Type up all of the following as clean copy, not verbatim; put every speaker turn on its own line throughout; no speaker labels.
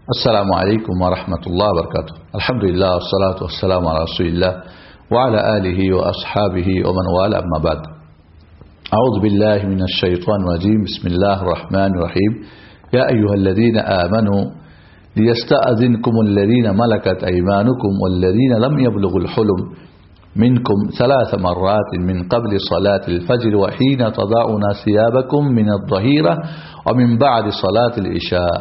السلام عليكم ورحمة الله وبركاته. الحمد لله والصلاة والسلام على رسول الله وعلى آله وأصحابه ومن والاه أما بعد. أعوذ بالله من الشيطان الرجيم. بسم الله الرحمن الرحيم. يا أيها الذين آمنوا ليستأذنكم الذين ملكت أيمانكم والذين لم يبلغوا الحلم منكم 3 مرات من قبل صلاة الفجر وحين تضعون ثيابكم من الظهيرة ومن بعد صلاة العشاء.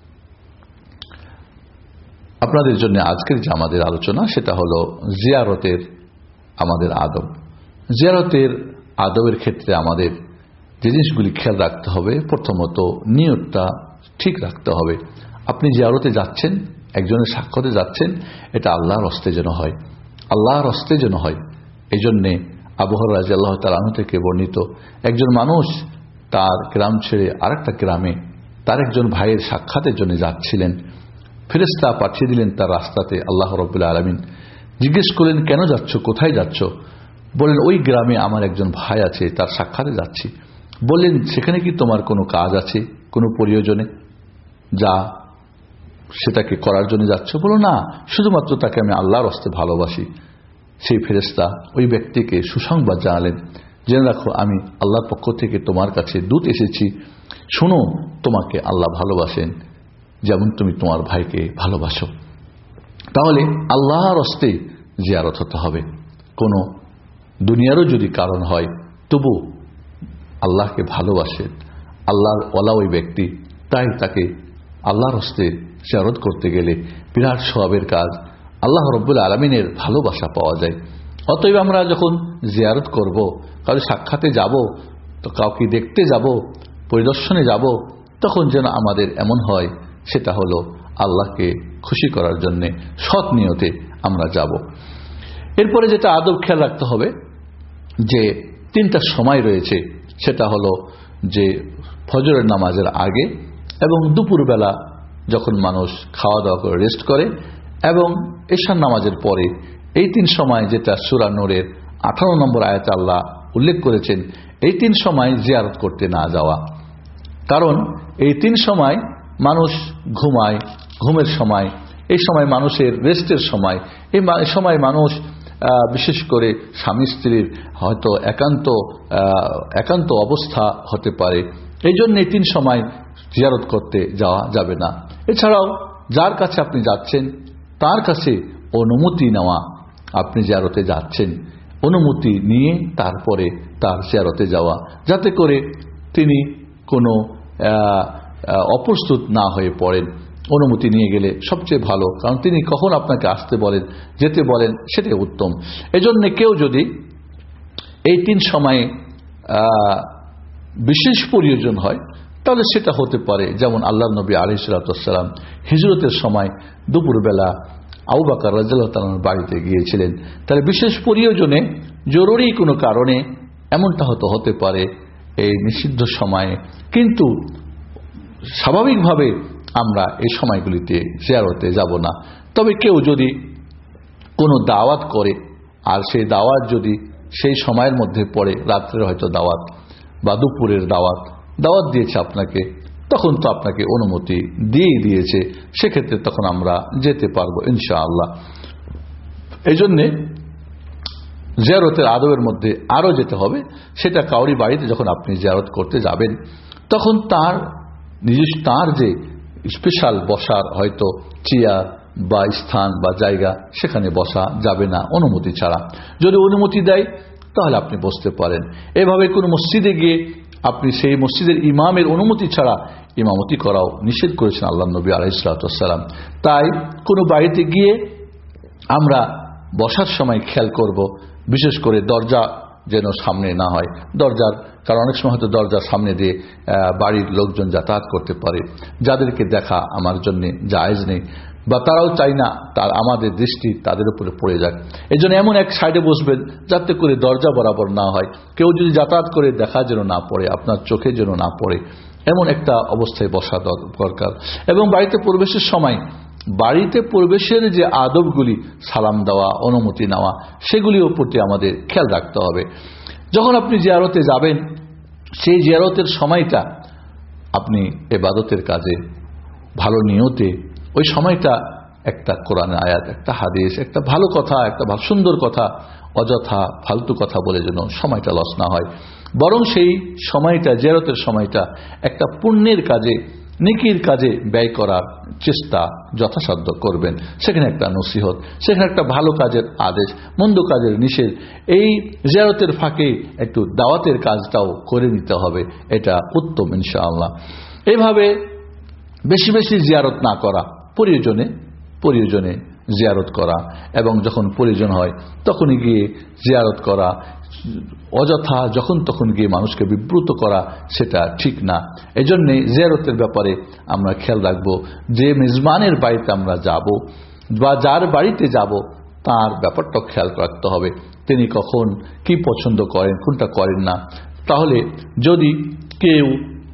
আপনাদের জন্য আজকের যে আমাদের আলোচনা সেটা হলো জিয়ারতের আমাদের আদব। জিয়ারতের আদবের ক্ষেত্রে আমাদের যে জিনিসগুলি খেয়াল রাখতে হবে, প্রথমত নিয়তটা ঠিক রাখতে হবে। আপনি জিয়ারতে যাচ্ছেন, একজনের সাক্ষাতে যাচ্ছেন, এটা আল্লাহর হস্তে যেন হয়, আল্লাহর হস্তে যেন হয়। এই জন্যে আবু হুরায়রা রাদিয়াল্লাহু তাআলা আনহু থেকে বর্ণিত, একজন মানুষ তার গ্রাম ছেড়ে আরেকটা গ্রামে তার একজন ভাইয়ের সাক্ষাতের জন্য যাচ্ছিলেন। ফেরেশতা পাঠিয়ে দিলেন তার রাস্তাতে। আল্লাহ রাব্বুল আলামিন জিজ্ঞেস করলেন, কেন যাচ্ছ, কোথায় যাচ্ছ? বললেন, ওই গ্রামে আমার একজন ভাই আছে, তার সাক্ষাতে যাচ্ছি। বললেন, সেখানে কি তোমার কোনো কাজ আছে, কোনো প্রয়োজনে যা সেটাকে করার জন্য যাচ্ছ? বলো, না, শুধুমাত্র তাকে আমি আল্লাহর হস্তে ভালোবাসি। সেই ফেরেশতা ওই ব্যক্তিকে সুসংবাদ জানালেন, জেনে রাখো, আমি আল্লাহর পক্ষ থেকে তোমার কাছে দূত এসেছি। শোনো, তোমাকে আল্লাহ ভালোবাসেন যেমন তুমি তোমার ভাইকে ভালোবাসো। তাহলে আল্লাহর হস্তে জিয়ারত হতে হবে। কোনো দুনিয়ারও যদি কারণ হয়, তবু আল্লাহকে ভালোবাসেন, আল্লাহর ওয়ালা ওই ব্যক্তি, তাই তাকে আল্লাহর হস্তে জিয়ারত করতে গেলে বিরাট সওয়াবের কাজ, আল্লাহ রাব্বুল আলামিনের ভালোবাসা পাওয়া যায়। অতএব আমরা যখন জিয়ারত করব, কারো সাক্ষাতে যাব, তো কাউকে দেখতে যাব, পরিদর্শনে যাব, তখন যেন আমাদের এমন হয় সেটা হলো আল্লাহকে খুশি করার জন্য সৎ নিয়তে আমরা যাব। এরপরে যেটা আদব খেয়াল রাখতে হবে, যে 3টা সময় রয়েছে, সেটা হলো যে ফজরের নামাজের আগে এবং দুপুরবেলা যখন মানুষ খাওয়া দাওয়া করে রেস্ট করে, এবং এশার নামাজের পরে। এই 3 সময় যেটা সূরা নূরের 18 নম্বর আয়াতে আল্লাহ উল্লেখ করেছেন, এই 3 সময় জিয়ারত করতে না যাওয়া। কারণ এই 3 সময় মানুষ ঘুমায়, ঘুমের সময়, এই সময় মানুষের রেস্টের সময়, এই সময় মানুষ বিশেষ করে স্বামী স্ত্রীর হয়তো একান্ত অবস্থা হতে পারে। এই জন্য এই 3 সময় জিয়ারত করতে যাওয়া যাবে না। এছাড়াও যার কাছে আপনি যাচ্ছেন তার কাছে অনুমতি নেওয়া, আপনি জিয়ারতে যাচ্ছেন, অনুমতি নিয়ে তারপরে তার জিয়ারতে যাওয়া, যাতে করে তিনি কোনো অপ্রস্তুত না হয়ে পড়েন। অনুমতি নিয়ে গেলে সবচেয়ে ভালো, কারণ তিনি কখন আপনাকে আসতে বলেন, যেতে বলেন, সেটাই উত্তম। এজন্য কেউ যদি এই 3 সময়ে বিশেষ প্রয়োজন হয়, তাহলে সেটা হতে পারে, যেমন আল্লাহর নবী আলাইহিস সালাতু ওয়াস সালাম হিজরতের সময় দুপুরবেলা আবু বকর রাদিয়াল্লাহু তাআলার বাড়িতে গিয়েছিলেন। তাহলে বিশেষ প্রয়োজনে, জরুরি কোনো কারণে এমনটা হতে পারে এই নিষিদ্ধ সময়ে। কিন্তু স্বাভাবিকভাবে আমরা এই সময়গুলিতে জিয়ারতে যাব না। তবে কেউ যদি কোনো দাওয়াত করে, আর সেই দাওয়াত যদি সেই সময়ের মধ্যে পড়ে, রাত্রের হয়তো দাওয়াত বা দুপুরের দাওয়াত দিয়েছে আপনাকে, তখন তো আপনাকে অনুমতি দিয়েছে, সেক্ষেত্রে তখন আমরা যেতে পারবো ইনশাআল্লাহ। এই জন্যে জিয়ারতের আদবের মধ্যে আরো যেতে হবে, সেটা কাউরি বাড়িতে যখন আপনি জিয়ারত করতে যাবেন, তখন তার যে স্পেশাল বসার হয়তো চেয়ার বা স্থান বা জায়গা, সেখানে বসা যাবে না অনুমতি ছাড়া। যদি অনুমতি দেয় তাহলে আপনি বসতে পারেন। এভাবে কোনো মসজিদে গিয়ে আপনি সেই মসজিদের ইমামের অনুমতি ছাড়া ইমামতি করাও নিষেধ করেছেন আল্লাহ নবী আলাইহিস সালাতু ওয়াস সালাম। তাই কোনো বাড়িতে গিয়ে আমরা বসার সময় খেয়াল করব, বিশেষ করে দরজা যেন সামনে না হয়, কারণ অনেক সময় হয়তো দরজার সামনে দিয়ে বাড়ির লোকজন যাতায়াত করতে পারে, যাদেরকে দেখা আমার জন্য জায়েজ নেই, বা তারাও চাই না আমাদের দৃষ্টি তাদের উপরে পড়ে যাক। এই জন্য এমন এক সাইডে বসবেন যাতে করে দরজা বরাবর না হয়, কেউ যদি যাতায়াত করে দেখা যেন না পড়ে, আপনার চোখে যেন না পড়ে, এমন একটা অবস্থায় বসা দরকার। এবং বাড়িতে প্রবেশের সময়, বাড়িতে প্রবেশের যে আদবগুলি, সালাম দেওয়া, অনুমতি নেওয়া, সেগুলির প্রতি আমাদের খেয়াল রাখতে হবে। যখন আপনি জিয়ারতে যাবেন, সেই জিয়ারতের সময়টা আপনি ইবাদতের কাজে ভালো নিয়তে ওই সময়টা একটা কোরআনের আয়াত, একটা হাদিস, একটা ভালো কথা, একটা সুন্দর কথা, অযথা ফালতু কথা বলে যেন সময়টা লস না হয়, বরং সেই সময়টা, জিয়ারতের সময়টা একটা পুণ্যের কাজে, নেকির কাজে ব্যয় করার চেষ্টা যথাসাধ্য করবেন। সেখানে একটা নসিহত, সেখানে একটা ভালো কাজের আদেশ, মন্দ কাজের নিষেধ, এই জিয়ারতের ফাঁকে একটু দাওয়াতের কাজটাও করে নিতে হবে, এটা উত্তম ইনশাআল্লাহ। এইভাবে বেশি বেশি জিয়ারত না করা, প্রয়োজনে জিয়ারত করা, এবং যখন প্রয়োজন হয় তখনই গিয়ে জিয়ারত করা, অযথা যখন তখন গিয়ে মানুষকে বিব্রত করা সেটা ঠিক না। এজন্য জিয়ারতের ব্যাপারে আমরা খেয়াল রাখব, যে মেজবানের বাড়িতে আমরা যাব বা যার বাড়িতে যাব তার ব্যাপারটাও খেয়াল রাখতে হবে, তিনি কখন কি পছন্দ করেন, কোনটা করেন না। তাহলে যদি কেউ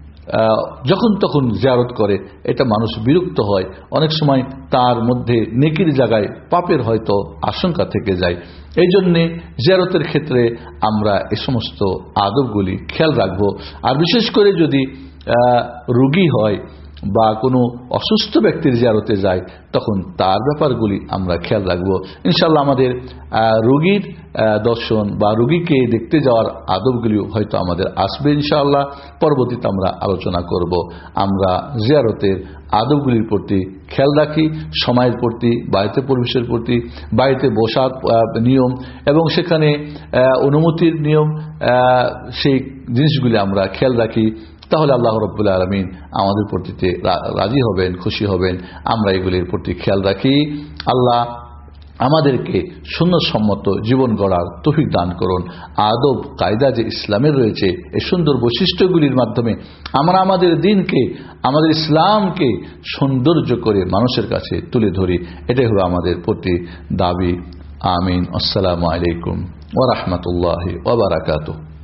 যখন তখন জিয়ারত করে, এটা মানুষ বিরক্ত হয়, অনেক সময় তার মধ্যে নেকির জায়গায় পাপের হয়তো আশঙ্কা থেকে যায়। এই জন্যে জিয়ারতের ক্ষেত্রে আমরা এ সমস্ত আদবগুলি খেয়াল রাখবো। আর বিশেষ করে যদি রোগী হয় বা কোনো অসুস্থ ব্যক্তির জিয়ারতে যায়, তখন তার ব্যাপারগুলি আমরা খেয়াল রাখবো। ইনশাআল্লাহ আমাদের রোগীর দর্শন বা রোগীকে দেখতে যাওয়ার আদবগুলিও হয়তো আমাদের আসবে ইনশাআল্লাহ, পরবর্তীতে আমরা আলোচনা করব। আমরা জিয়ারতের আদবগুলির প্রতি খেয়াল রাখি, সময়ের প্রতি, বাড়িতে পরিবেশের প্রতি, বাড়িতে বসার নিয়ম এবং সেখানে অনুমতির নিয়ম, সেই জিনিসগুলি আমরা খেয়াল রাখি। তাহলে আল্লাহ রাব্বুল আলামিন আমাদের প্রতি রাজি হবেন, খুশি হবেন। আমরা এগুলির প্রতি খেয়াল রাখি। আল্লাহ আমাদেরকে সুন্নতসম্মত জীবন গড়ার তৌফিক দান করুন। আদব কায়দা যে ইসলামের রয়েছে, এই সুন্দর বৈশিষ্ট্যগুলির মাধ্যমে আমরা আমাদের দিনকে, আমাদের ইসলামকে সৌন্দর্য করে মানুষের কাছে তুলে ধরি, এটাই হলো আমাদের প্রতি দাবি। আমিন। আসসালামু আলাইকুম ওয়া রাহমাতুল্লাহি ওয়া বারাকাতুহু।